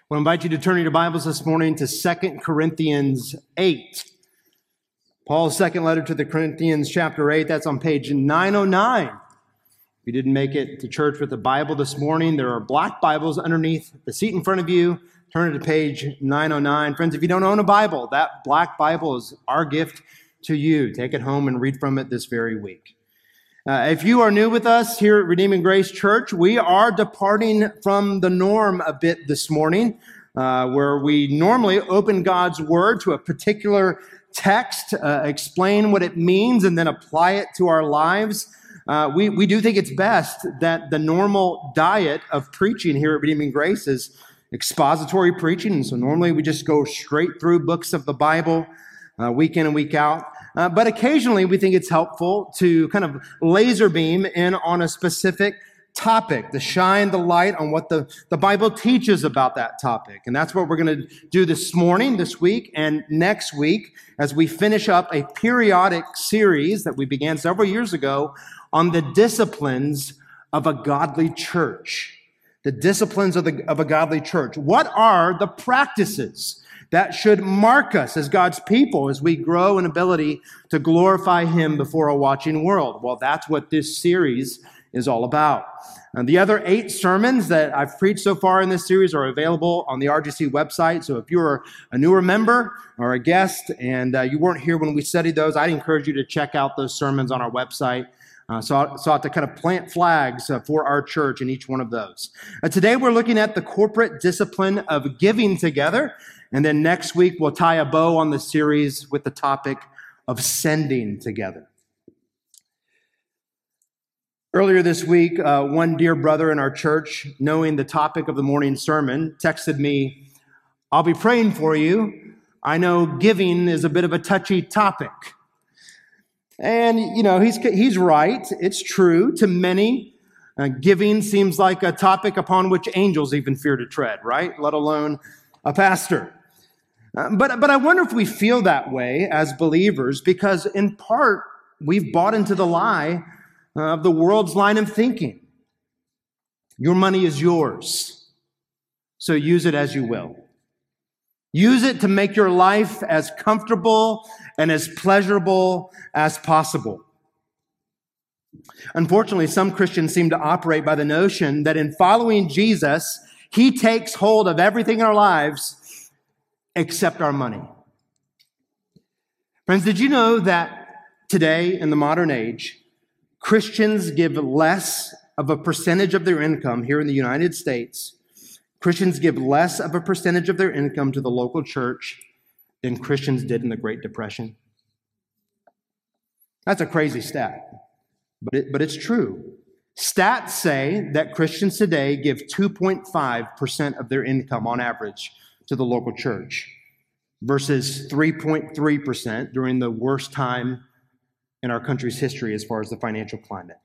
I want to invite you to turn your Bibles this morning to 2 Corinthians 8. Paul's second letter to the Corinthians, chapter 8, that's on page 909. If you didn't make it to church with the Bible this morning, there are black Bibles underneath the seat in front of you. Turn to page 909. Friends, if you don't own a Bible, that black Bible is our gift to you. Take it home and read from it this very week. If you are new with us here at Redeeming Grace Church, we are departing from the norm a bit this morning, where we normally open God's Word to a particular text, explain what it means, and then apply it to our lives. We do think it's best that the normal diet of preaching here at Redeeming Grace is expository preaching, and so normally we just go straight through books of the Bible week in and week out. But occasionally we think it's helpful to kind of laser beam in on a specific topic, to shine the light on what the Bible teaches about that topic. And that's what we're going to do this morning, this week, and next week as we finish up a periodic series that we began several years ago on the disciplines of a godly church. The disciplines of a godly church. What are the practices that should mark us as God's people as we grow in ability to glorify Him before a watching world? Well, that's what this series is all about. The other 8 sermons that I've preached so far in this series are available on the RGC website. So if you're a newer member or a guest and you weren't here when we studied those, I'd encourage you to check out those sermons on our website. So I have to kind of plant flags for our church in each one of those. Today we're looking at the corporate discipline of giving together. And then next week, we'll tie a bow on the series with the topic of sending together. Earlier this week, one dear brother in our church, knowing the topic of the morning sermon, texted me, "I'll be praying for you. I know giving is a bit of a touchy topic." And, he's right. It's true. To many, giving seems like a topic upon which angels even fear to tread, right? Let alone a pastor. But I wonder if we feel that way as believers because in part we've bought into the lie of the world's line of thinking. Your money is yours, so use it as you will. Use it to make your life as comfortable and as pleasurable as possible. Unfortunately, some Christians seem to operate by the notion that in following Jesus, He takes hold of everything in our lives except our money. Friends, did you know that today in the modern age, Christians give less of a percentage of their income here in the United States? Christians give less of a percentage of their income to the local church than Christians did in the Great Depression. That's a crazy stat, but it's true. Stats say that Christians today give 2.5% of their income on average to the local church versus 3.3% during the worst time in our country's history as far as the financial climate.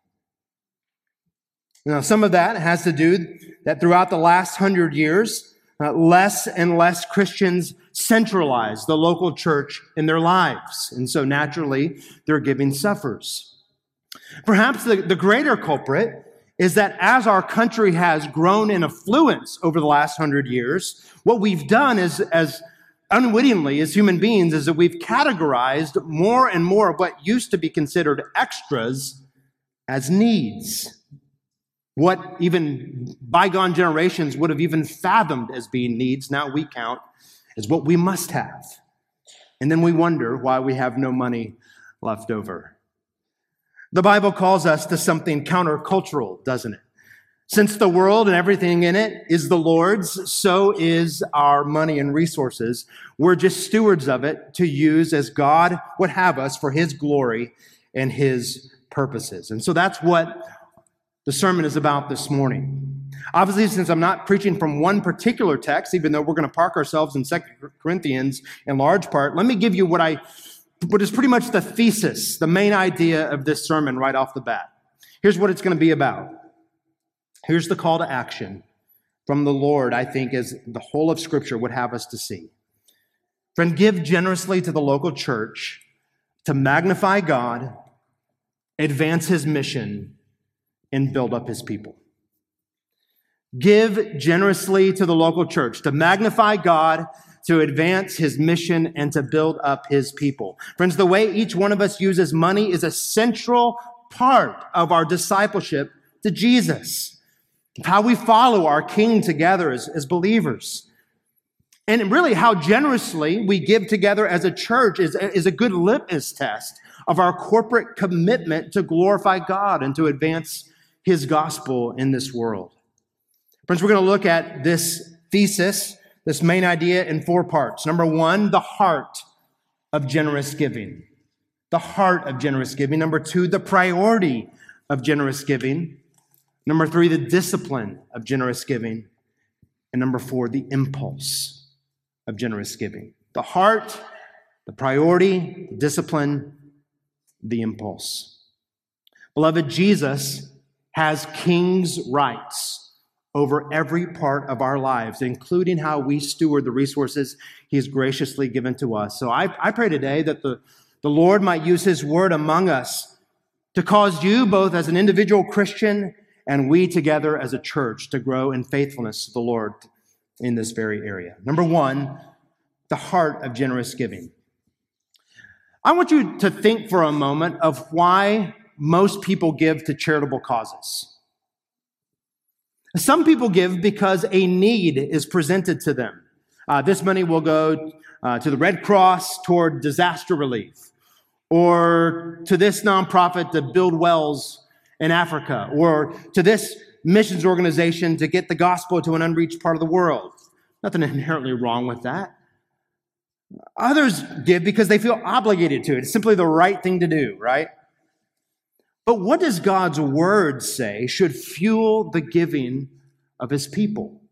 Now, some of that has to do that throughout the last 100 years, less and less Christians centralize the local church in their lives. And so naturally, their giving suffers. Perhaps the greater culprit is that as our country has grown in affluence over the last 100 years, what we've done is, as unwittingly as human beings, is that we've categorized more and more of what used to be considered extras as needs. What even bygone generations would have even fathomed as being needs, now we count as what we must have. And then we wonder why we have no money left over. The Bible calls us to something countercultural, doesn't it? Since the world and everything in it is the Lord's, so is our money and resources. We're just stewards of it to use as God would have us for His glory and His purposes. And so that's what the sermon is about this morning. Obviously, since I'm not preaching from one particular text, even though we're going to park ourselves in 2 Corinthians in large part, let me give you what is pretty much the thesis, the main idea of this sermon right off the bat. Here's what it's going to be about. Here's the call to action from the Lord, I think, as the whole of Scripture would have us to see. Friend, give generously to the local church to magnify God, advance His mission, and build up His people. Give generously to the local church to magnify God, to advance his mission, and to build up his people. Friends, the way each one of us uses money is a central part of our discipleship to Jesus, how we follow our King together as believers. And really how generously we give together as a church is a good litmus test of our corporate commitment to glorify God and to advance his gospel in this world. Friends, we're going to look at this thesis, this main idea, in 4 parts. Number 1, the heart of generous giving. The heart of generous giving. Number 2, the priority of generous giving. Number 3, the discipline of generous giving. And number 4, the impulse of generous giving. The heart, the priority, the discipline, the impulse. Beloved, Jesus has king's rights over every part of our lives, including how we steward the resources he has graciously given to us. So I pray today that the Lord might use his word among us to cause you, both as an individual Christian and we together as a church, to grow in faithfulness to the Lord in this very area. Number 1, the heart of generous giving. I want you to think for a moment of why most people give to charitable causes. Some people give because a need is presented to them. This money will go to the Red Cross toward disaster relief, or to this nonprofit to build wells in Africa, or to this missions organization to get the gospel to an unreached part of the world. Nothing inherently wrong with that. Others give because they feel obligated to. It's simply the right thing to do, right? But what does God's word say should fuel the giving of his people?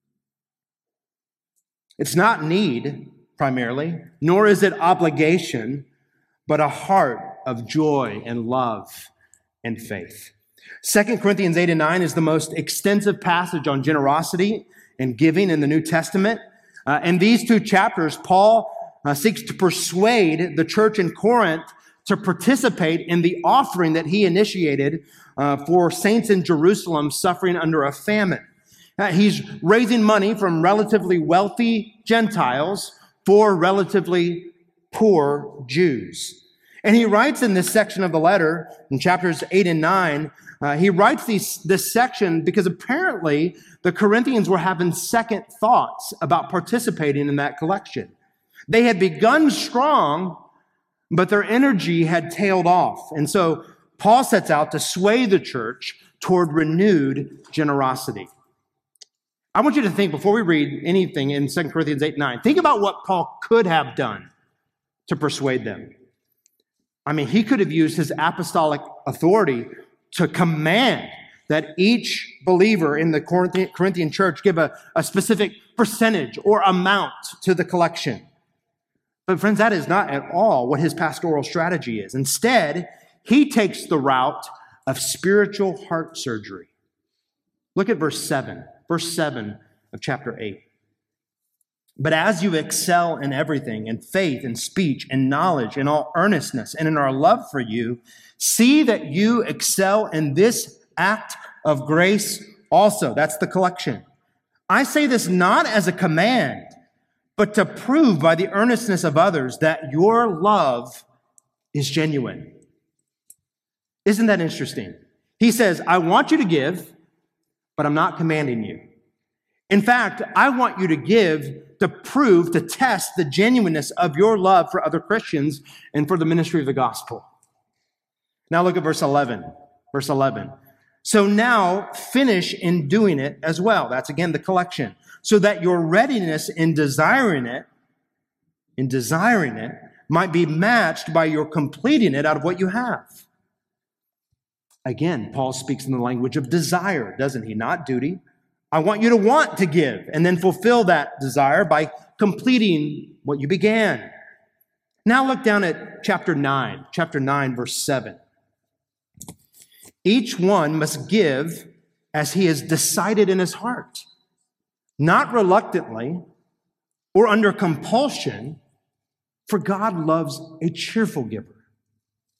It's not need, primarily, nor is it obligation, but a heart of joy and love and faith. 2 Corinthians 8 and 9 is the most extensive passage on generosity and giving in the New Testament. In these 2 chapters, Paul seeks to persuade the church in Corinth to participate in the offering that he initiated for saints in Jerusalem suffering under a famine. He's raising money from relatively wealthy Gentiles for relatively poor Jews. And he writes in this section of the letter, in chapters 8 and 9, he writes this section because apparently the Corinthians were having second thoughts about participating in that collection. They had begun strong, but their energy had tailed off. And so Paul sets out to sway the church toward renewed generosity. I want you to think, before we read anything in 2 Corinthians 8-9, think about what Paul could have done to persuade them. I mean, he could have used his apostolic authority to command that each believer in the Corinthian church give a specific percentage or amount to the collection. But friends, that is not at all what his pastoral strategy is. Instead, he takes the route of spiritual heart surgery. Look at verse 7 of chapter 8. But as you excel in everything, in faith, in speech, in knowledge, in all earnestness, and in our love for you, see that you excel in this act of grace also. That's the collection. I say this not as a command, but to prove by the earnestness of others that your love is genuine. Isn't that interesting? He says, I want you to give, but I'm not commanding you. In fact, I want you to give to prove, to test the genuineness of your love for other Christians and for the ministry of the gospel. Now look at verse 11. Verse 11. So now finish in doing it as well. That's again the collection. So that your readiness in desiring it might be matched by your completing it out of what you have. Again, Paul speaks in the language of desire, doesn't he? Not duty. I want you to want to give and then fulfill that desire by completing what you began. Now look down at chapter 9, verse 7. Each one must give as he has decided in his heart, not reluctantly or under compulsion, for God loves a cheerful giver.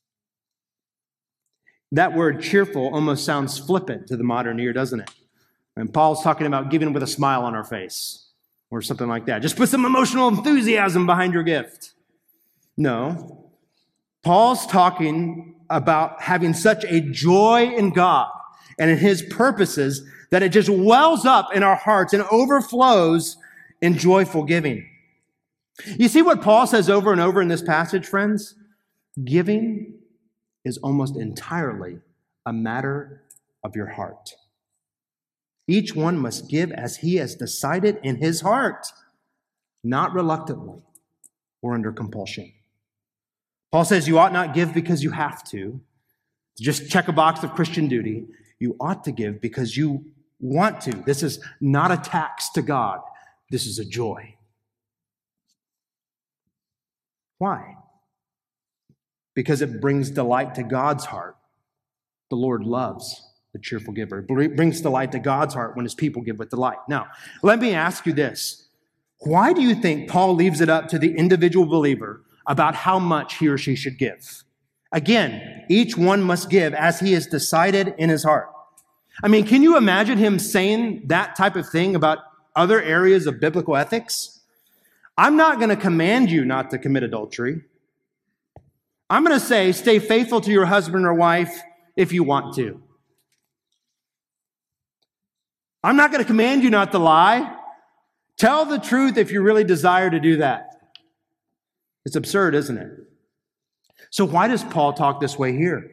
That word cheerful almost sounds flippant to the modern ear, doesn't it? And Paul's talking about giving with a smile on our face or something like that. Just put some emotional enthusiasm behind your gift. No. Paul's talking about having such a joy in God and in his purposes that it just wells up in our hearts and overflows in joyful giving. You see what Paul says over and over in this passage, friends? Giving is almost entirely a matter of your heart. Each one must give as he has decided in his heart, not reluctantly or under compulsion. Paul says you ought not give because you have to just check a box of Christian duty. You ought to give because you want to. This is not a tax to God. This is a joy. Why? Because it brings delight to God's heart. The Lord loves the cheerful giver. It brings delight to God's heart when his people give with delight. Now, let me ask you this. Why do you think Paul leaves it up to the individual believer about how much he or she should give? Again, each one must give as he has decided in his heart. I mean, can you imagine him saying that type of thing about other areas of biblical ethics? I'm not going to command you not to commit adultery. I'm going to say, stay faithful to your husband or wife if you want to. I'm not going to command you not to lie. Tell the truth if you really desire to do that. It's absurd, isn't it? So why does Paul talk this way here?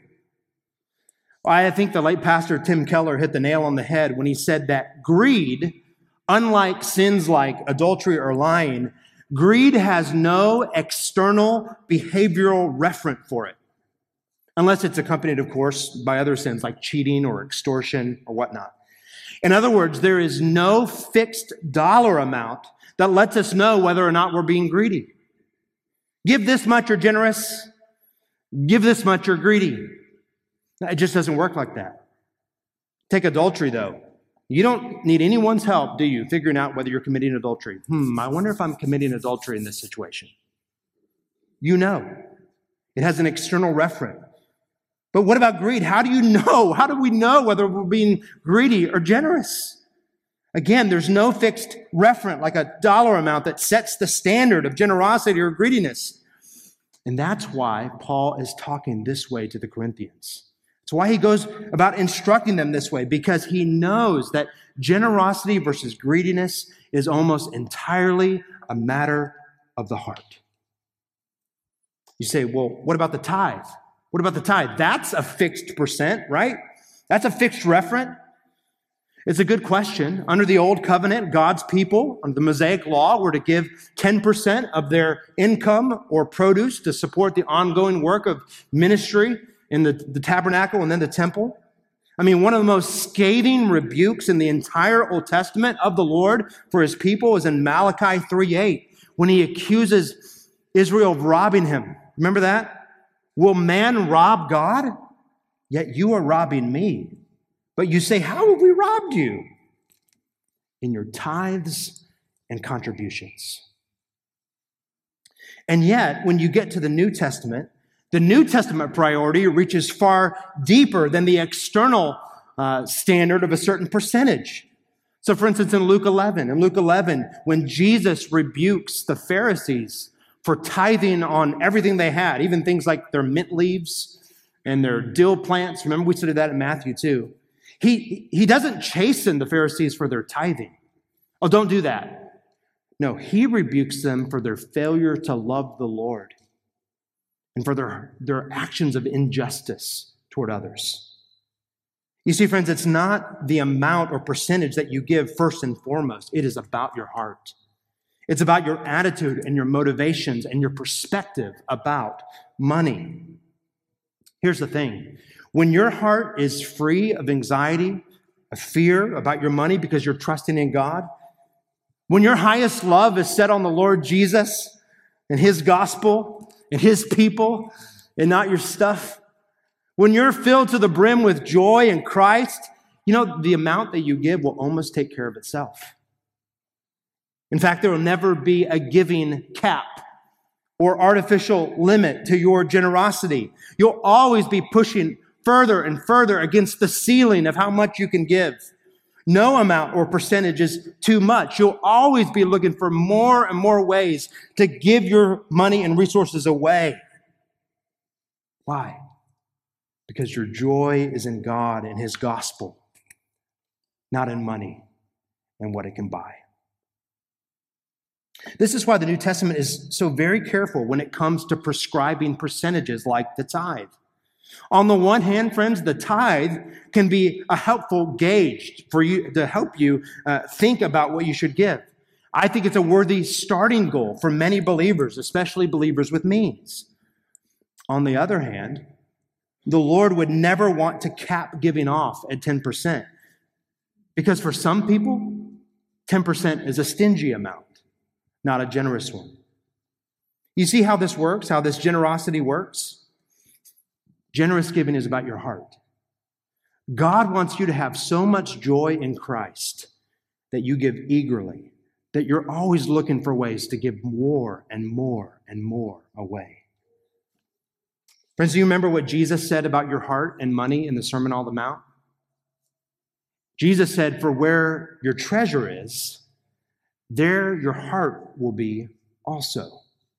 I think the late pastor Tim Keller hit the nail on the head when he said that greed, unlike sins like adultery or lying, greed has no external behavioral referent for it, unless it's accompanied, of course, by other sins like cheating or extortion or whatnot. In other words, there is no fixed dollar amount that lets us know whether or not we're being greedy. Give this much, you're generous. Give this much, you're greedy. It just doesn't work like that. Take adultery, though. You don't need anyone's help, do you, figuring out whether you're committing adultery? I wonder if I'm committing adultery in this situation. You know. It has an external referent. But what about greed? How do you know? How do we know whether we're being greedy or generous? Again, there's no fixed referent, like a dollar amount that sets the standard of generosity or greediness. And that's why Paul is talking this way to the Corinthians. It's why he goes about instructing them this way, because he knows that generosity versus greediness is almost entirely a matter of the heart. You say, well, what about the tithe? What about the tithe? That's a fixed percent, right? That's a fixed referent. It's a good question. Under the Old Covenant, God's people, under the Mosaic Law, were to give 10% of their income or produce to support the ongoing work of ministry in the tabernacle and then the temple. I mean, one of the most scathing rebukes in the entire Old Testament of the Lord for his people is in Malachi 3:8, when he accuses Israel of robbing him. Remember that? Will man rob God? Yet you are robbing me. But you say, how have we robbed you? In your tithes and contributions. And yet, when you get to the New Testament priority reaches far deeper than the external standard of a certain percentage. So, for instance, in Luke 11, when Jesus rebukes the Pharisees for tithing on everything they had, even things like their mint leaves and their dill plants. Remember, we studied that in Matthew too. He doesn't chasten the Pharisees for their tithing. Oh, don't do that. No, he rebukes them for their failure to love the Lord and for their actions of injustice toward others. You see, friends, it's not the amount or percentage that you give first and foremost. It is about your heart. It's about your attitude and your motivations and your perspective about money. Here's the thing. When your heart is free of anxiety, of fear about your money because you're trusting in God, when your highest love is set on the Lord Jesus and his gospel and his people and not your stuff, when you're filled to the brim with joy in Christ, you know, the amount that you give will almost take care of itself. In fact, there will never be a giving cap or artificial limit to your generosity. You'll always be pushing further and further against the ceiling of how much you can give. No amount or percentage is too much. You'll always be looking for more and more ways to give your money and resources away. Why? Because your joy is in God and His gospel, not in money and what it can buy. This is why the New Testament is so very careful when it comes to prescribing percentages like the tithe. On the one hand, friends, the tithe can be a helpful gauge for you to help you think about what you should give. I think it's a worthy starting goal for many believers, especially believers with means. On the other hand, the Lord would never want to cap giving off at 10%, because for some people, 10% is a stingy amount, not a generous one. You see how this works, how this generosity works? Generous giving is about your heart. God wants you to have so much joy in Christ that you give eagerly, that you're always looking for ways to give more and more and more away. Friends, do you remember what Jesus said about your heart and money in the Sermon on the Mount? Jesus said, "For where your treasure is, there your heart will be also."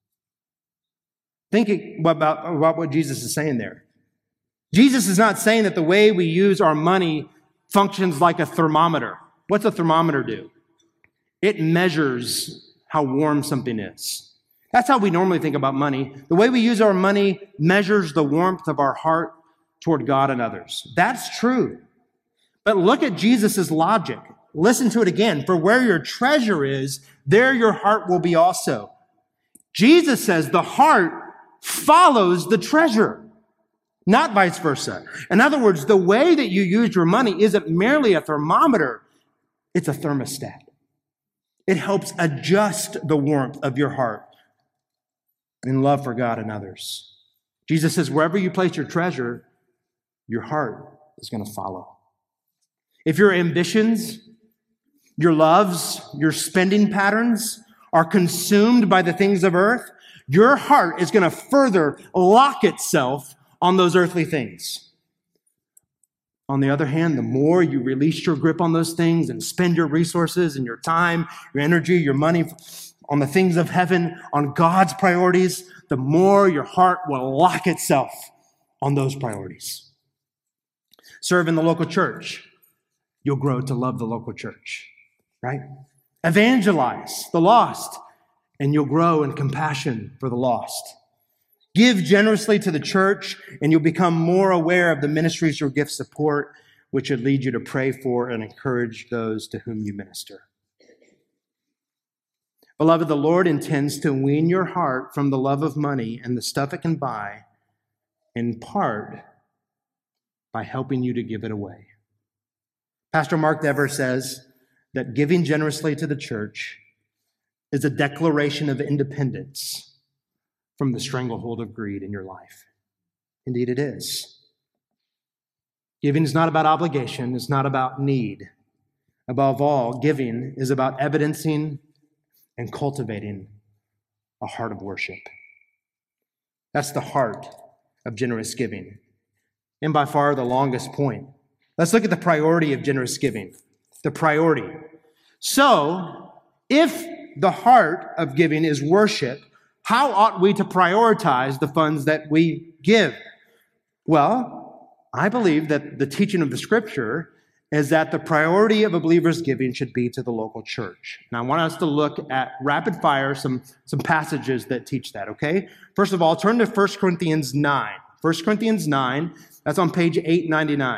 Think about what Jesus is saying there. Jesus is not saying that the way we use our money functions like a thermometer. What's a thermometer do? It measures how warm something is. That's how we normally think about money. The way we use our money measures the warmth of our heart toward God and others. That's true. But look at Jesus' logic. Listen to it again. For where your treasure is, there your heart will be also. Jesus says the heart follows the treasure, not vice versa. In other words, the way that you use your money isn't merely a thermometer, it's a thermostat. It helps adjust the warmth of your heart in love for God and others. Jesus says, wherever you place your treasure, your heart is going to follow. If your ambitions, your loves, your spending patterns are consumed by the things of earth, your heart is going to further lock itself on those earthly things. On the other hand, the more you release your grip on those things and spend your resources and your time, your energy, your money on the things of heaven, on God's priorities, the more your heart will lock itself on those priorities. Serve in the local church. You'll grow to love the local church, right? Evangelize the lost, and you'll grow in compassion for the lost. Give generously to the church, and you'll become more aware of the ministries your gifts support, which would lead you to pray for and encourage those to whom you minister. Beloved, the Lord intends to wean your heart from the love of money and the stuff it can buy, in part by helping you to give it away. Pastor Mark Dever says that giving generously to the church is a declaration of independence from the stranglehold of greed in your life. Indeed, it is. Giving is not about obligation. It's not about need. Above all, giving is about evidencing and cultivating a heart of worship. That's the heart of generous giving, and by far the longest point. Let's look at the priority of generous giving. The priority. So, if the heart of giving is worship, how ought we to prioritize the funds that we give? Well, I believe that the teaching of the Scripture is that the priority of a believer's giving should be to the local church. And I want us to look at rapid fire some passages that teach that, okay? First of all, turn to 1 Corinthians 9. 1 Corinthians 9, that's on page 899.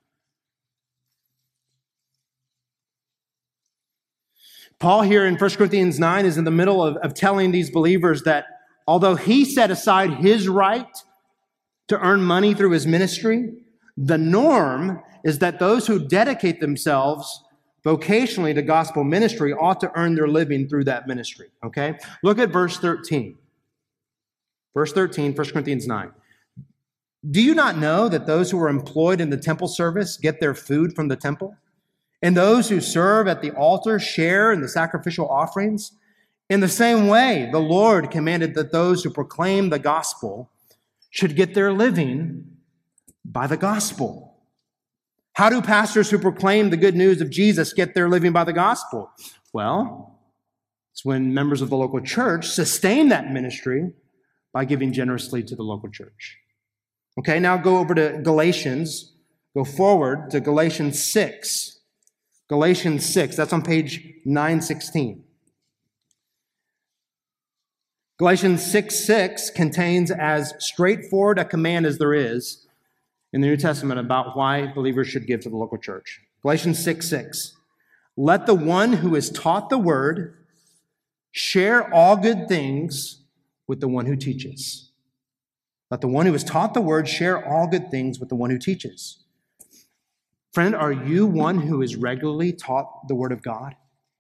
Paul here in 1 Corinthians 9 is in the middle of telling these believers that although he set aside his right to earn money through his ministry, the norm is that those who dedicate themselves vocationally to gospel ministry ought to earn their living through that ministry, okay? Look at verse 13. Verse 13, 1 Corinthians 9. Do you not know that those who are employed in the temple service get their food from the temple? And those who serve at the altar share in the sacrificial offerings? In the same way, the Lord commanded that those who proclaim the gospel should get their living by the gospel. How do pastors who proclaim the good news of Jesus get their living by the gospel? Well, it's when members of the local church sustain that ministry by giving generously to the local church. Okay, now go over to Galatians. Go forward to Galatians 6. Galatians 6, that's on page 916. Galatians 6:6 contains as straightforward a command as there is in the New Testament about why believers should give to the local church. Galatians 6:6. Let the one who is taught the word share all good things with the one who teaches. Let the one who is taught the word share all good things with the one who teaches. Friend, are you one who is regularly taught the word of God?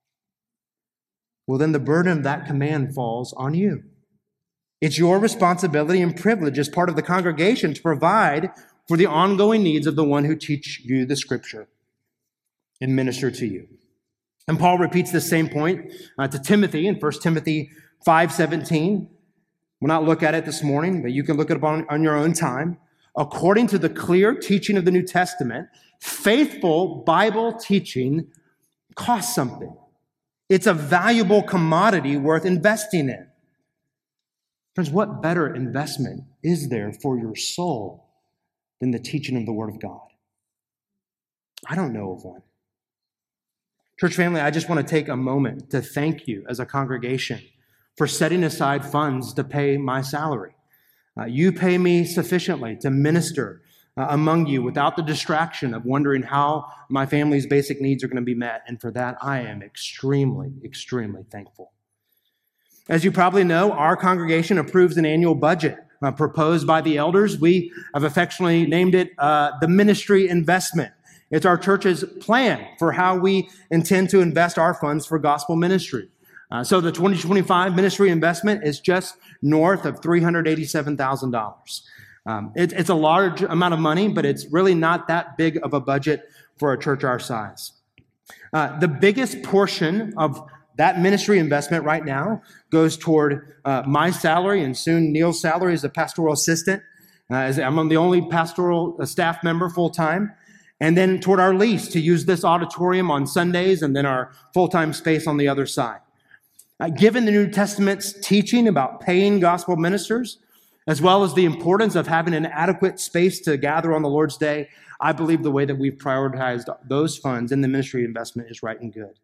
Well, then the burden of that command falls on you. It's your responsibility and privilege as part of the congregation to provide for the ongoing needs of the one who teach you the scripture and minister to you. And Paul repeats this same point to Timothy in 1 Timothy 5:17. We'll not look at it this morning, but you can look it up on your own time. According to the clear teaching of the New Testament, faithful Bible teaching costs something. It's a valuable commodity worth investing in. Friends, what better investment is there for your soul than the teaching of the Word of God? I don't know of one. Church family, I just want to take a moment to thank you as a congregation for setting aside funds to pay my salary. You pay me sufficiently to minister among you without the distraction of wondering how my family's basic needs are going to be met. And for that, I am extremely, extremely thankful. As you probably know, our congregation approves an annual budget proposed by the elders. We have affectionately named it the ministry investment. It's our church's plan for how we intend to invest our funds for gospel ministry. So the 2025 ministry investment is just north of $387,000. It's a large amount of money, but it's really not that big of a budget for a church our size. The biggest portion of that ministry investment right now goes toward my salary and soon Neil's salary as a pastoral assistant. As I'm the only pastoral staff member full-time. And then toward our lease to use this auditorium on Sundays and then our full-time space on the other side. Given the New Testament's teaching about paying gospel ministers, as well as the importance of having an adequate space to gather on the Lord's Day, I believe the way that we've prioritized those funds in the ministry investment is right and good.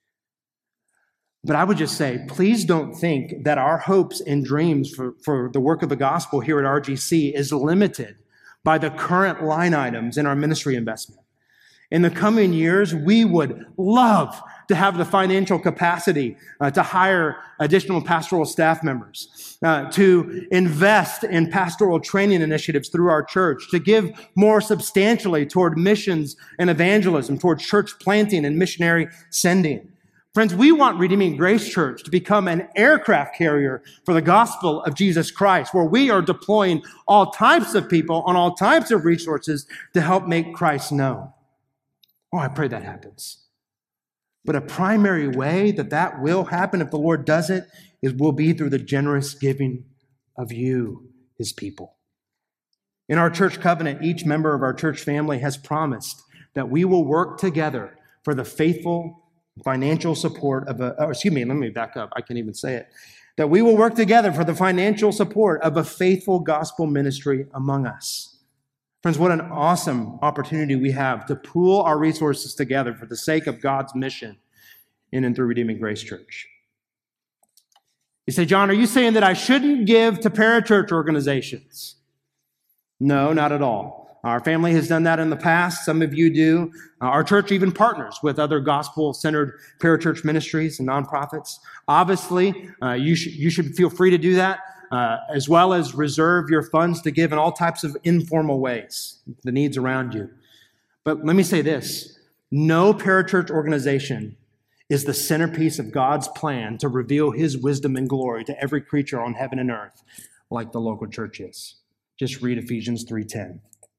But I would just say, please don't think that our hopes and dreams for the work of the gospel here at RGC is limited by the current line items in our ministry investment. In the coming years, we would love to have the financial capacity to hire additional pastoral staff members, to invest in pastoral training initiatives through our church, to give more substantially toward missions and evangelism, toward church planting and missionary sending. Friends, we want Redeeming Grace Church to become an aircraft carrier for the gospel of Jesus Christ, where we are deploying all types of people on all types of resources to help make Christ known. Oh, I pray that happens. But a primary way that will happen, if the Lord does it, will be through the generous giving of you, his people. In our church covenant, each member of our church family has promised that we will work together for the faithful financial support of let me back up. I can't even say it. That we will work together for the financial support of a faithful gospel ministry among us. Friends, what an awesome opportunity we have to pool our resources together for the sake of God's mission in and through Redeeming Grace Church. You say, John, are you saying that I shouldn't give to parachurch organizations? No, not at all. Our family has done that in the past. Some of you do. Our church even partners with other gospel-centered parachurch ministries and nonprofits. Obviously, you should feel free to do that, as well as reserve your funds to give in all types of informal ways, the needs around you. But let me say this. No parachurch organization is the centerpiece of God's plan to reveal his wisdom and glory to every creature on heaven and earth, like the local church is. Just read Ephesians 3:10.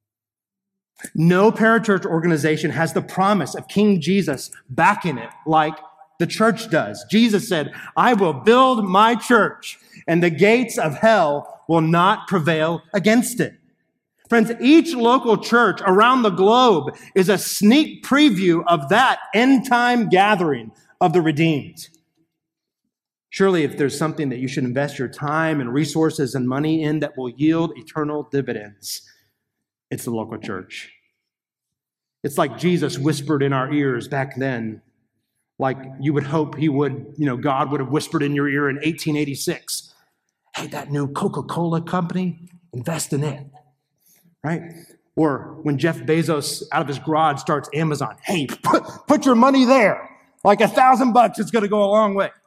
No parachurch organization has the promise of King Jesus backing it like the church does. Jesus said, I will build my church, and the gates of hell will not prevail against it. Friends, each local church around the globe is a sneak preview of that end-time gathering of the redeemed. Surely, if there's something that you should invest your time and resources and money in that will yield eternal dividends, it's the local church. It's like Jesus whispered in our ears back then, like you would hope he would, God would have whispered in your ear in 1886. Hey, that new Coca-Cola company, invest in it, right? Or when Jeff Bezos out of his garage starts Amazon, hey, put your money there. Like $1,000, it's going to go a long way.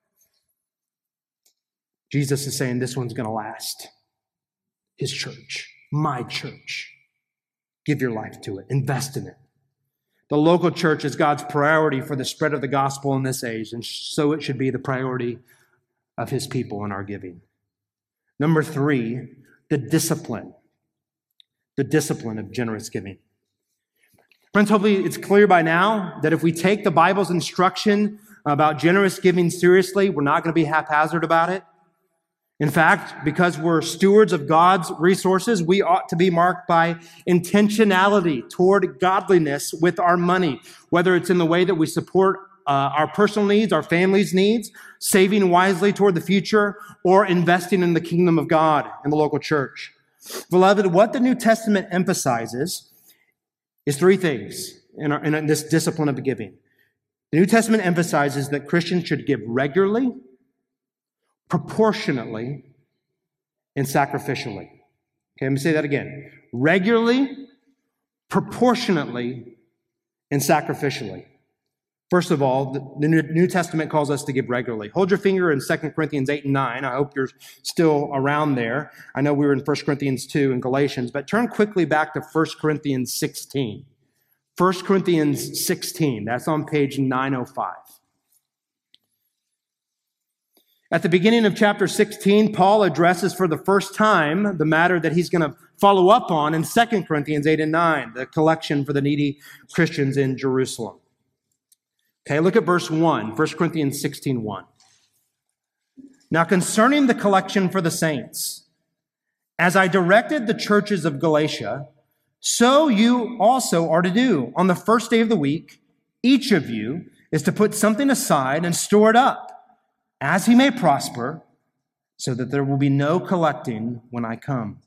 Jesus is saying this one's going to last. His church, my church. Give your life to it. Invest in it. The local church is God's priority for the spread of the gospel in this age, and so it should be the priority of his people in our giving. Number 3, the discipline of generous giving. Friends, hopefully it's clear by now that if we take the Bible's instruction about generous giving seriously, we're not going to be haphazard about it. In fact, because we're stewards of God's resources, we ought to be marked by intentionality toward godliness with our money, whether it's in the way that we support our personal needs, our family's needs, saving wisely toward the future, or investing in the kingdom of God in the local church. Beloved, what the New Testament emphasizes is 3 things in this discipline of giving. The New Testament emphasizes that Christians should give regularly, proportionately, and sacrificially. Okay, let me say that again. Regularly, proportionately, and sacrificially. First of all, the New Testament calls us to give regularly. Hold your finger in 2 Corinthians 8 and 9. I hope you're still around there. I know we were in 1 Corinthians 2 and Galatians, but turn quickly back to 1 Corinthians 16. 1 Corinthians 16, that's on page 905. At the beginning of chapter 16, Paul addresses for the first time the matter that he's going to follow up on in 2 Corinthians 8 and 9, the collection for the needy Christians in Jerusalem. Okay, look at verse 1, 1 Corinthians 16, 1. Now concerning the collection for the saints, as I directed the churches of Galatia, so you also are to do. On the first day of the week, each of you is to put something aside and store it up, as he may prosper, so that there will be no collecting when I come.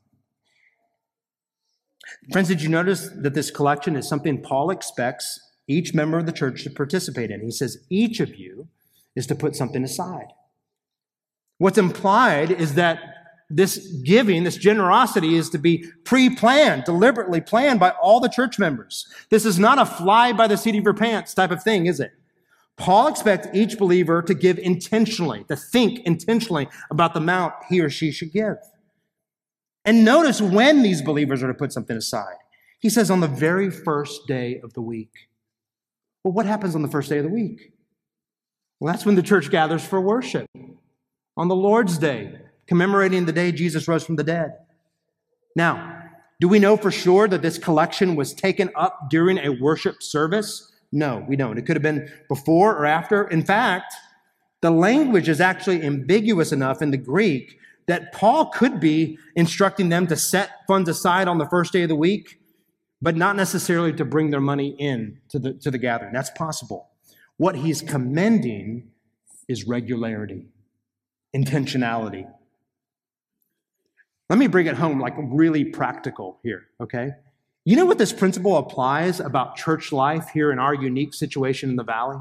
Friends, did you notice that this collection is something Paul expects each member of the church to participate in? He says each of you is to put something aside. What's implied is that this giving, this generosity, is to be pre-planned, deliberately planned by all the church members. This is not a fly by the seat of your pants type of thing, is it? Paul expects each believer to give intentionally, to think intentionally about the amount he or she should give. And notice when these believers are to put something aside. He says on the very first day of the week. Well, what happens on the first day of the week? Well, that's when the church gathers for worship. On the Lord's Day, commemorating the day Jesus rose from the dead. Now, do we know for sure that this collection was taken up during a worship service? No, we don't. It could have been before or after. In fact, the language is actually ambiguous enough in the Greek that Paul could be instructing them to set funds aside on the first day of the week, but not necessarily to bring their money in to the gathering. That's possible. What he's commending is regularity, intentionality. Let me bring it home like really practical here, okay? You know what this principle applies about church life here in our unique situation in the valley?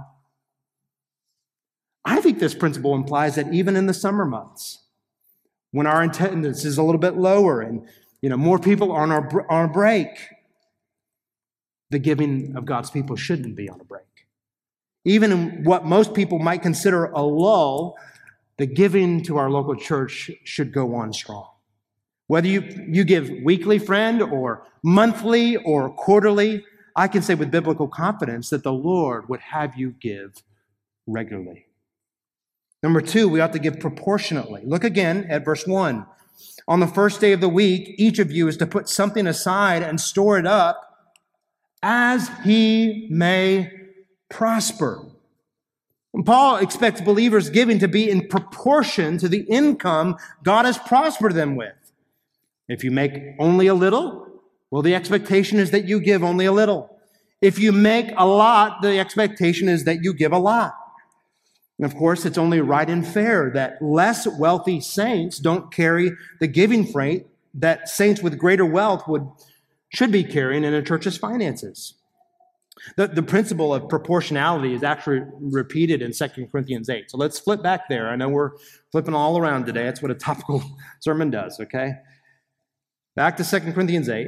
I think this principle implies that even in the summer months, when our attendance is a little bit lower and more people are on a break, the giving of God's people shouldn't be on a break. Even in what most people might consider a lull, the giving to our local church should go on strong. Whether you give weekly, friend, or monthly or quarterly, I can say with biblical confidence that the Lord would have you give regularly. Number 2, we ought to give proportionately. Look again at verse 1. On the first day of the week, each of you is to put something aside and store it up as he may prosper. And Paul expects believers' giving to be in proportion to the income God has prospered them with. If you make only a little, well, the expectation is that you give only a little. If you make a lot, the expectation is that you give a lot. And of course, it's only right and fair that less wealthy saints don't carry the giving freight that saints with greater wealth should be carrying in a church's finances. The principle of proportionality is actually repeated in 2 Corinthians 8. So let's flip back there. I know we're flipping all around today. That's what a topical sermon does, okay? Back to 2 Corinthians 8.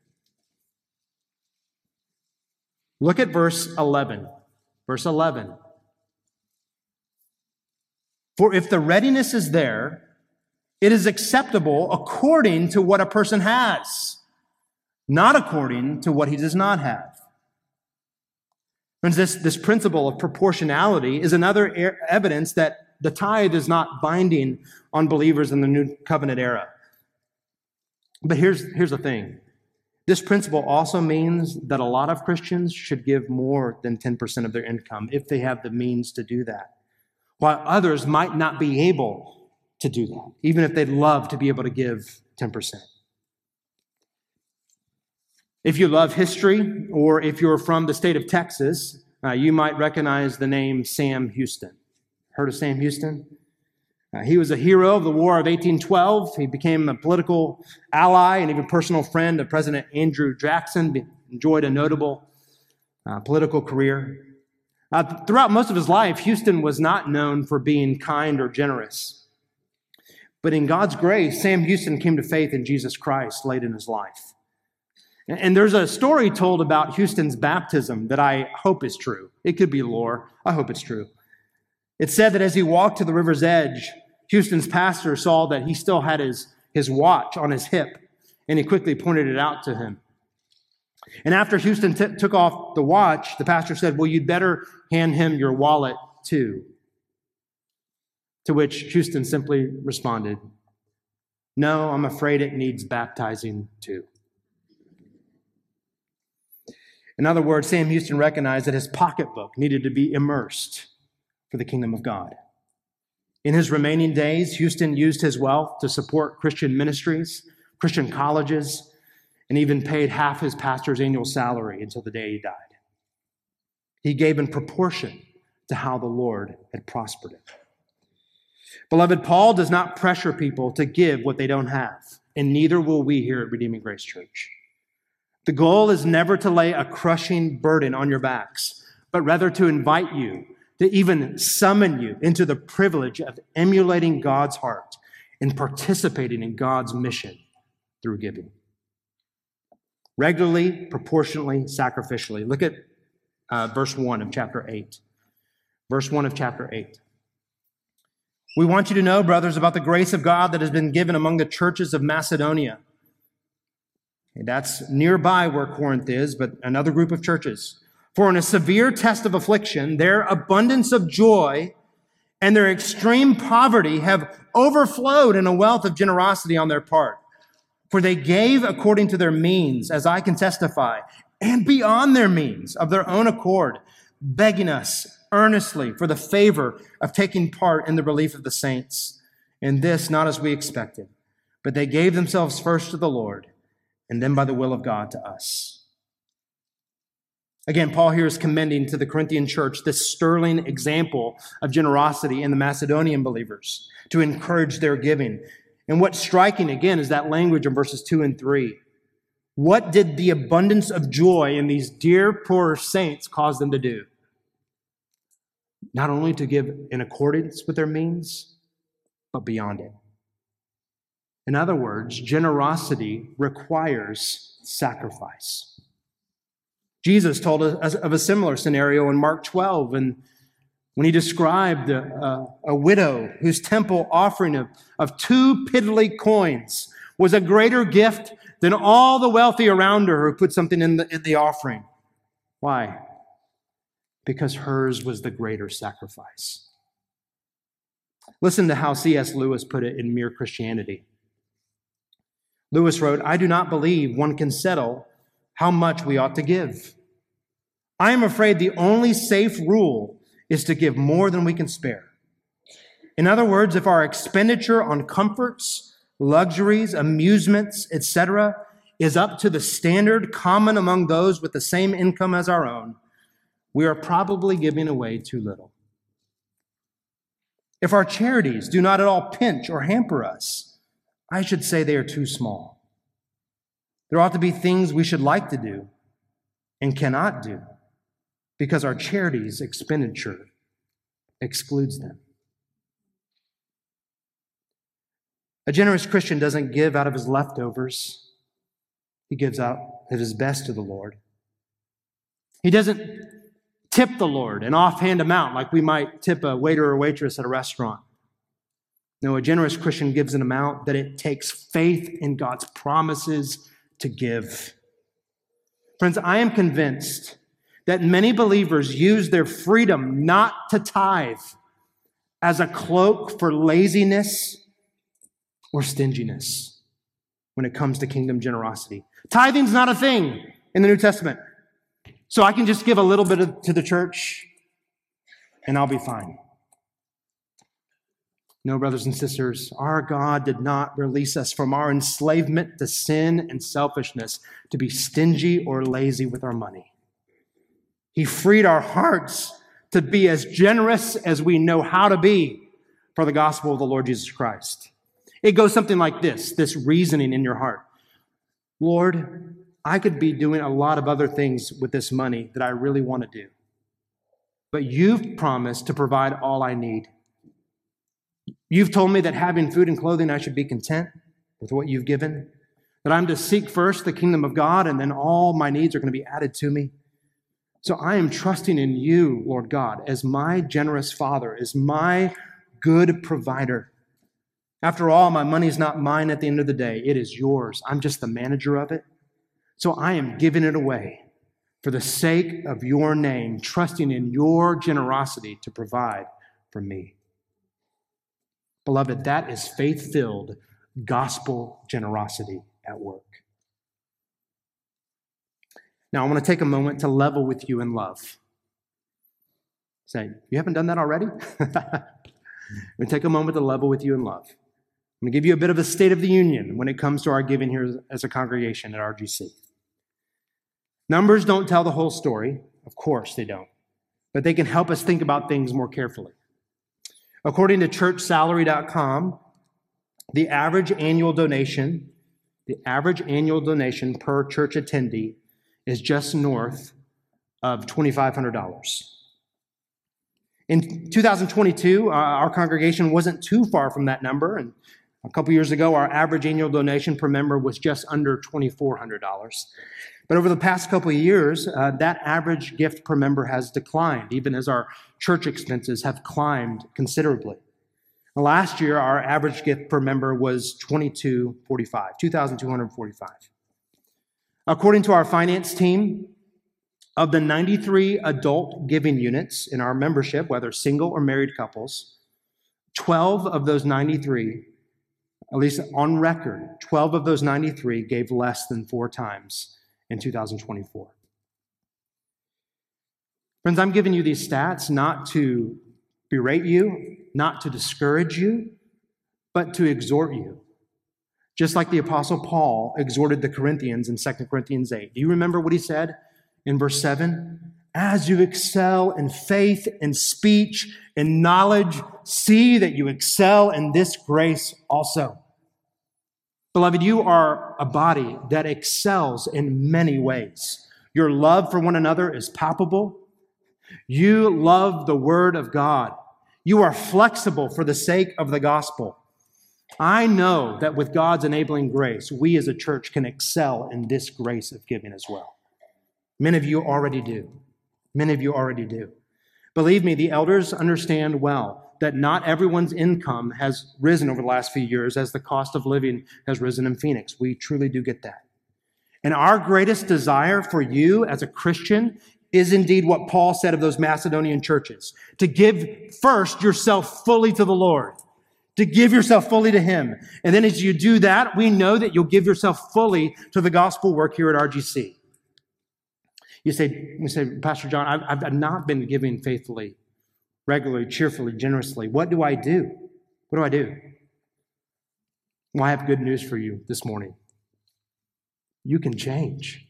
Look at verse 11. Verse 11. For if the readiness is there, it is acceptable according to what a person has, not according to what he does not have. Friends, this principle of proportionality is another evidence that the tithe is not binding on believers in the New Covenant era. But here's the thing. This principle also means that a lot of Christians should give more than 10% of their income if they have the means to do that, while others might not be able to do that, even if they'd love to be able to give 10%. If you love history, or if you're from the state of Texas, you might recognize the name Sam Houston. Heard of Sam Houston? He was a hero of the War of 1812. He became a political ally and even personal friend of President Andrew Jackson, enjoyed a notable political career. Throughout most of his life, Houston was not known for being kind or generous. But in God's grace, Sam Houston came to faith in Jesus Christ late in his life. And there's a story told about Houston's baptism that I hope is true. It could be lore. I hope it's true. It said that as he walked to the river's edge, Houston's pastor saw that he still had his watch on his hip, and he quickly pointed it out to him. And after Houston took off the watch, the pastor said, well, you'd better hand him your wallet too. To which Houston simply responded, no, I'm afraid it needs baptizing too. In other words, Sam Houston recognized that his pocketbook needed to be immersed for the kingdom of God. In his remaining days, Houston used his wealth to support Christian ministries, Christian colleges, and even paid half his pastor's annual salary until the day he died. He gave in proportion to how the Lord had prospered him. Beloved, Paul does not pressure people to give what they don't have, and neither will we here at Redeeming Grace Church. The goal is never to lay a crushing burden on your backs, but rather to invite you, to even summon you into the privilege of emulating God's heart and participating in God's mission through giving. Regularly, proportionately, sacrificially. Look at verse 1 of chapter 8. Verse 1 of chapter 8. We want you to know, brothers, about the grace of God that has been given among the churches of Macedonia. That's nearby where Corinth is, but another group of churches. For in a severe test of affliction, their abundance of joy and their extreme poverty have overflowed in a wealth of generosity on their part. For they gave according to their means, as I can testify, and beyond their means of their own accord, begging us earnestly for the favor of taking part in the relief of the saints. And this not as we expected, but they gave themselves first to the Lord, and then by the will of God to us. Again, Paul here is commending to the Corinthian church this sterling example of generosity in the Macedonian believers to encourage their giving. And what's striking, again, is that language in verses 2 and 3. What did the abundance of joy in these dear poor saints cause them to do? Not only to give in accordance with their means, but beyond it. In other words, generosity requires sacrifice. Jesus told us of a similar scenario in Mark 12, and when he described a widow whose temple offering of 2 piddly coins was a greater gift than all the wealthy around her who put something in the offering. Why? Because hers was the greater sacrifice. Listen to how C.S. Lewis put it in Mere Christianity. Lewis wrote, I do not believe one can settle how much we ought to give. I am afraid the only safe rule is to give more than we can spare. In other words, if our expenditure on comforts, luxuries, amusements, etc., is up to the standard common among those with the same income as our own, we are probably giving away too little. If our charities do not at all pinch or hamper us, I should say they are too small. There ought to be things we should like to do and cannot do because our charities expenditure excludes them. A generous Christian doesn't give out of his leftovers. He gives out of his best to the Lord. He doesn't tip the Lord an offhand amount like we might tip a waiter or waitress at a restaurant. No, a generous Christian gives an amount that it takes faith in God's promises to give. Friends, I am convinced that many believers use their freedom not to tithe as a cloak for laziness or stinginess when it comes to kingdom generosity. Tithing's not a thing in the New Testament. So I can just give a little bit to the church and I'll be fine. No, brothers and sisters, our God did not release us from our enslavement to sin and selfishness to be stingy or lazy with our money. He freed our hearts to be as generous as we know how to be for the gospel of the Lord Jesus Christ. It goes something like this reasoning in your heart. Lord, I could be doing a lot of other things with this money that I really want to do. But you've promised to provide all I need. You've told me that having food and clothing, I should be content with what you've given, that I'm to seek first the kingdom of God, and then all my needs are going to be added to me. So I am trusting in you, Lord God, as my generous Father, as my good provider. After all, my money's not mine at the end of the day. It is yours. I'm just the manager of it. So I am giving it away for the sake of your name, trusting in your generosity to provide for me. Beloved, that is faith-filled gospel generosity at work. Now, I want to take a moment to level with you in love. Say, you haven't done that already? I'm going to take a moment to level with you in love. I'm going to give you a bit of a state of the union when it comes to our giving here as a congregation at RGC. Numbers don't tell the whole story. Of course they don't. But they can help us think about things more carefully. According to churchsalary.com, the average annual donation per church attendee is just north of $2,500. In 2022, our congregation wasn't too far from that number, and a couple years ago, our average annual donation per member was just under $2,400. But over the past couple of years, that average gift per member has declined, even as our church expenses have climbed considerably. Last year, our average gift per member was $2,245. According to our finance team, of the 93 adult giving units in our membership, whether single or married couples, 12 of those 93, at least on record, 12 of those 93 gave less than 4 times in 2024. Friends, I'm giving you these stats not to berate you, not to discourage you, but to exhort you. Just like the Apostle Paul exhorted the Corinthians in 2 Corinthians 8. Do you remember what he said in verse 7? As you excel in faith, in speech, in knowledge, see that you excel in this grace also. Beloved, you are a body that excels in many ways. Your love for one another is palpable. You love the Word of God. You are flexible for the sake of the gospel. I know that with God's enabling grace, we as a church can excel in this grace of giving as well. Many of you already do. Many of you already do. Believe me, the elders understand well that not everyone's income has risen over the last few years as the cost of living has risen in Phoenix. We truly do get that. And our greatest desire for you as a Christian is indeed what Paul said of those Macedonian churches, to give first yourself fully to the Lord, to give yourself fully to Him. And then as you do that, we know that you'll give yourself fully to the gospel work here at RGC. You say, Pastor John, I've not been giving faithfully, regularly, cheerfully, generously. What do I do? What do I do? Well, I have good news for you this morning. You can change.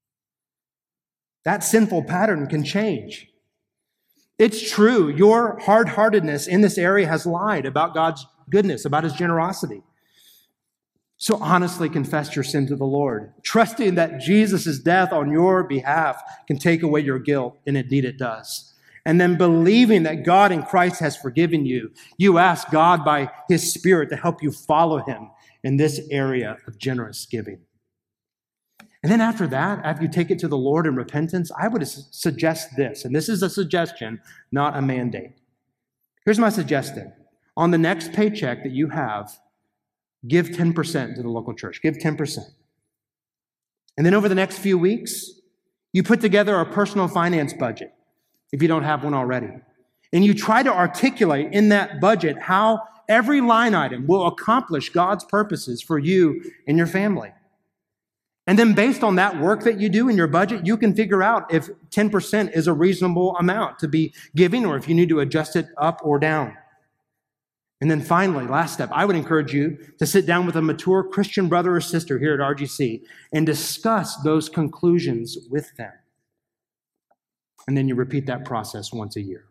That sinful pattern can change. It's true, your hard-heartedness in this area has lied about God's goodness, about his generosity. So honestly confess your sin to the Lord, trusting that Jesus' death on your behalf can take away your guilt, and indeed it does. And then believing that God in Christ has forgiven you, you ask God by his Spirit to help you follow him in this area of generous giving. And then after that, after you take it to the Lord in repentance, I would suggest this, and this is a suggestion, not a mandate. Here's my suggestion. On the next paycheck that you have, give 10% to the local church. Give 10%. And then over the next few weeks, you put together a personal finance budget, if you don't have one already. And you try to articulate in that budget how every line item will accomplish God's purposes for you and your family. And then based on that work that you do in your budget, you can figure out if 10% is a reasonable amount to be giving or if you need to adjust it up or down. And then finally, last step, I would encourage you to sit down with a mature Christian brother or sister here at RGC and discuss those conclusions with them. And then you repeat that process once a year.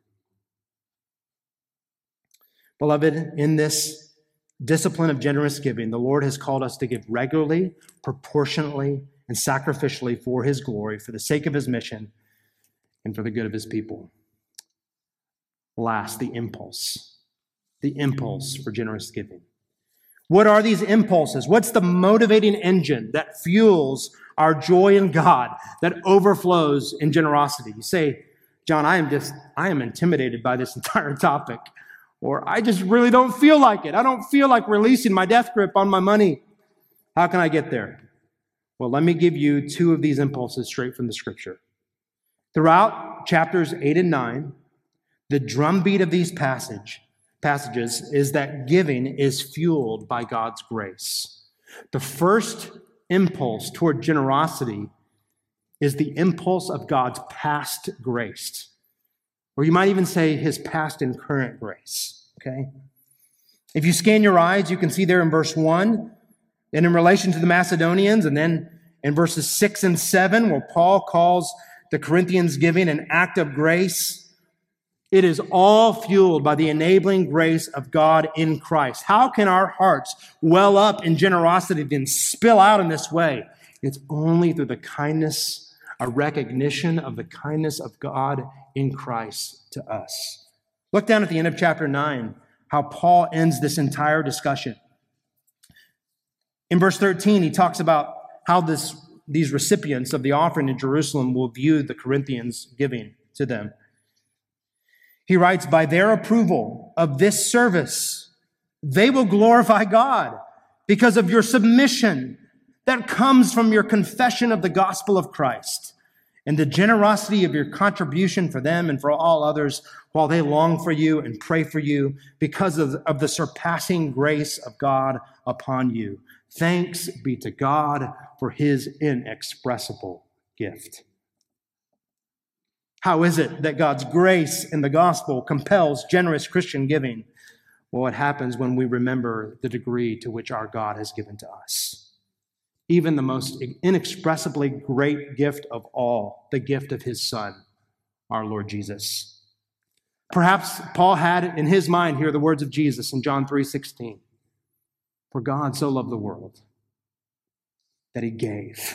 Beloved, in this discipline of generous giving, the Lord has called us to give regularly, proportionately, and sacrificially for his glory, for the sake of his mission, and for the good of his people. Last, the impulse for generous giving. What are these impulses? What's the motivating engine that fuels our joy in God, that overflows in generosity? You say, John, I am intimidated by this entire topic. Or I just really don't feel like it. I don't feel like releasing my death grip on my money. How can I get there? Well, let me give you two of these impulses straight from the scripture. Throughout chapters 8 and 9, the drumbeat of these passages is that giving is fueled by God's grace. The first impulse toward generosity is the impulse of God's past grace. Or you might even say his past and current grace, okay? If you scan your eyes, you can see there in verse 1, and in relation to the Macedonians, and then in verses 6 and 7, where Paul calls the Corinthians giving an act of grace, it is all fueled by the enabling grace of God in Christ. How can our hearts well up in generosity and spill out in this way? It's only through the kindness, a recognition of the kindness of God in Christ to us. Look down at the end of chapter 9, how Paul ends this entire discussion. In verse 13, he talks about how these recipients of the offering in Jerusalem will view the Corinthians giving to them. He writes, by their approval of this service, they will glorify God because of your submission that comes from your confession of the gospel of Christ and the generosity of your contribution for them and for all others while they long for you and pray for you because of the surpassing grace of God upon you. Thanks be to God for his inexpressible gift. How is it that God's grace in the gospel compels generous Christian giving? Well, it happens when we remember the degree to which our God has given to us. Even the most inexpressibly great gift of all, the gift of his Son, our Lord Jesus. Perhaps Paul had in his mind here the words of Jesus in John 3:16. For God so loved the world that he gave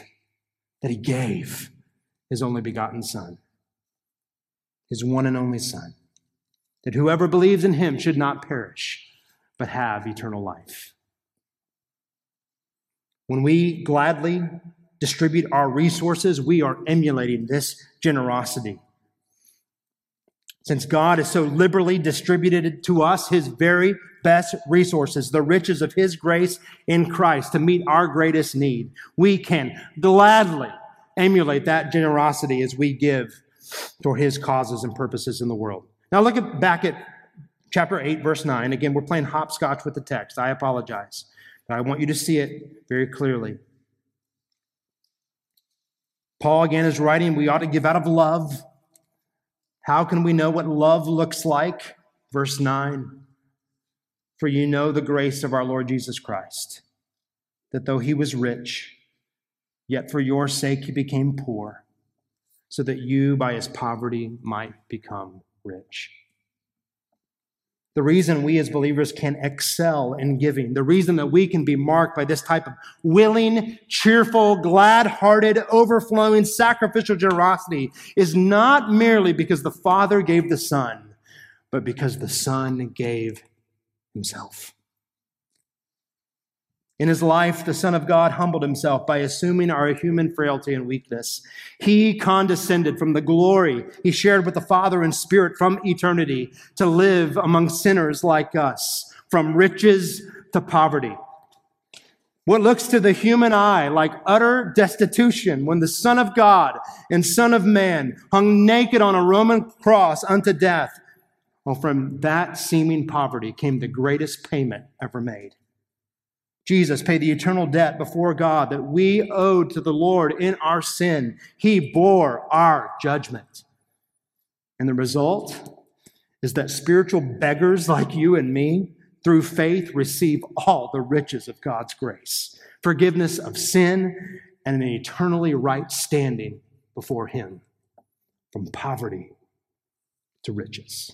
his only begotten Son, his one and only Son, that whoever believes in him should not perish, but have eternal life. When we gladly distribute our resources, we are emulating this generosity. Since God has so liberally distributed to us his very best resources, the riches of his grace in Christ to meet our greatest need, we can gladly emulate that generosity as we give toward his causes and purposes in the world. Now look back at chapter 8, verse 9. Again, we're playing hopscotch with the text. I apologize. But I want you to see it very clearly. Paul, again, is writing, we ought to give out of love. How can we know what love looks like? Verse 9, for you know the grace of our Lord Jesus Christ, that though he was rich, yet for your sake he became poor, so that you by his poverty might become rich. The reason we as believers can excel in giving, the reason that we can be marked by this type of willing, cheerful, glad-hearted, overflowing, sacrificial generosity is not merely because the Father gave the Son, but because the Son gave himself. In his life, the Son of God humbled himself by assuming our human frailty and weakness. He condescended from the glory he shared with the Father in spirit from eternity to live among sinners like us, from riches to poverty. What looks to the human eye like utter destitution when the Son of God and Son of Man hung naked on a Roman cross unto death, well, from that seeming poverty came the greatest payment ever made. Jesus paid the eternal debt before God that we owed to the Lord in our sin. He bore our judgment. And the result is that spiritual beggars like you and me, through faith, receive all the riches of God's grace, forgiveness of sin, and an eternally right standing before him, from poverty to riches.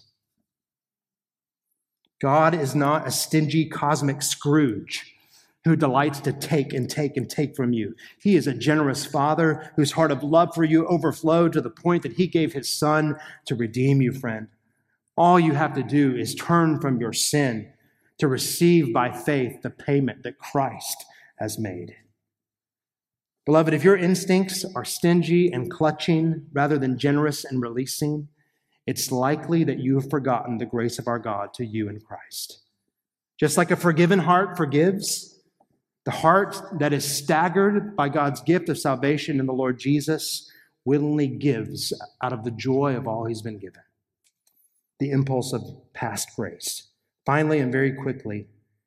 God is not a stingy cosmic Scrooge who delights to take and take and take from you. He is a generous Father whose heart of love for you overflowed to the point that he gave his Son to redeem you, friend. All you have to do is turn from your sin to receive by faith the payment that Christ has made. Beloved, if your instincts are stingy and clutching rather than generous and releasing, it's likely that you have forgotten the grace of our God to you in Christ. Just like a forgiven heart forgives, the heart that is staggered by God's gift of salvation in the Lord Jesus willingly gives out of the joy of all he's been given. The impulse of past grace. Finally, and very quickly,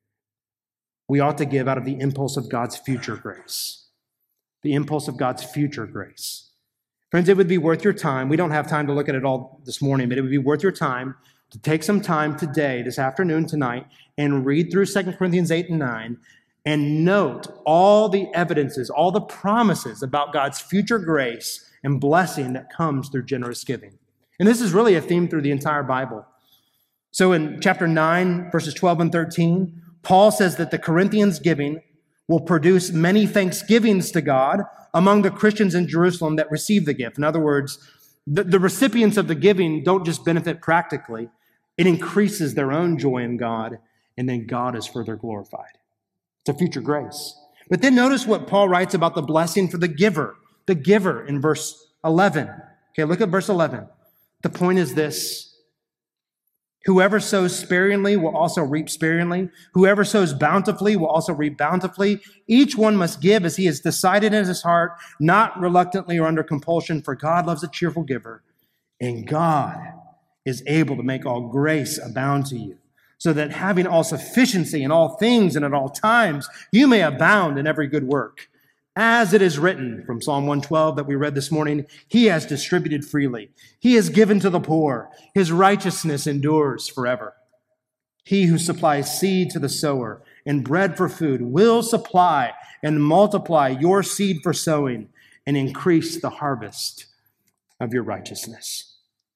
we ought to give out of the impulse of God's future grace. The impulse of God's future grace. Friends, it would be worth your time. We don't have time to look at it all this morning, but it would be worth your time to take some time today, this afternoon, tonight, and read through 2 Corinthians 8 and 9 and note all the evidences, all the promises about God's future grace and blessing that comes through generous giving. And this is really a theme through the entire Bible. So in chapter 9, verses 12 and 13, Paul says that the Corinthians' giving will produce many thanksgivings to God among the Christians in Jerusalem that receive the gift. In other words, the recipients of the giving don't just benefit practically. It increases their own joy in God, and then God is further glorified. It's a future grace. But then notice what Paul writes about the blessing for the giver in verse 11. Okay, look at verse 11. The point is this: whoever sows sparingly will also reap sparingly. Whoever sows bountifully will also reap bountifully. Each one must give as he has decided in his heart, not reluctantly or under compulsion, for God loves a cheerful giver. And God is able to make all grace abound to you, so that having all sufficiency in all things and at all times, you may abound in every good work. As it is written from Psalm 112 that we read this morning, he has distributed freely. He has given to the poor. His righteousness endures forever. He who supplies seed to the sower and bread for food will supply and multiply your seed for sowing and increase the harvest of your righteousness.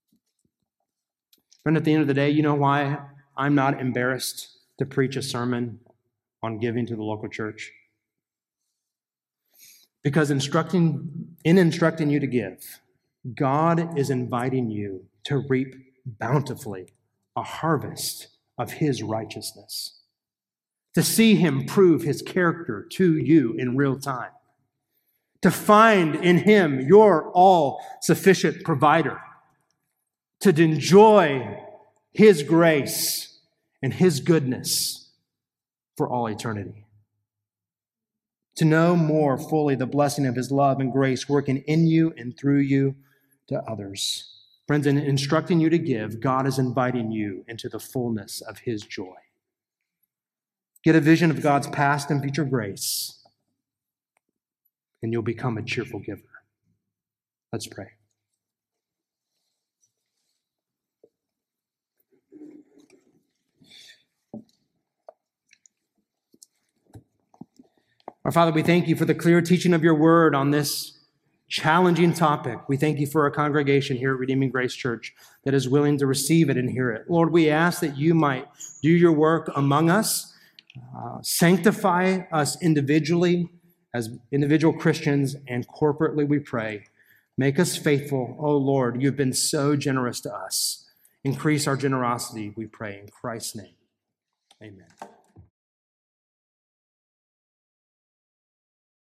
Friend, at the end of the day, you know why I'm not embarrassed to preach a sermon on giving to the local church? Because in instructing you to give, God is inviting you to reap bountifully a harvest of his righteousness, to see him prove his character to you in real time, to find in him your all-sufficient provider, to enjoy his grace and his goodness for all eternity. To know more fully the blessing of his love and grace working in you and through you to others. Friends, in instructing you to give, God is inviting you into the fullness of his joy. Get a vision of God's past and future grace, and you'll become a cheerful giver. Let's pray. Our Father, we thank you for the clear teaching of your word on this challenging topic. We thank you for our congregation here at Redeeming Grace Church that is willing to receive it and hear it. Lord, we ask that you might do your work among us, sanctify us individually as individual Christians, and corporately we pray. Make us faithful. Oh Lord, you've been so generous to us. Increase our generosity, we pray in Christ's name. Amen.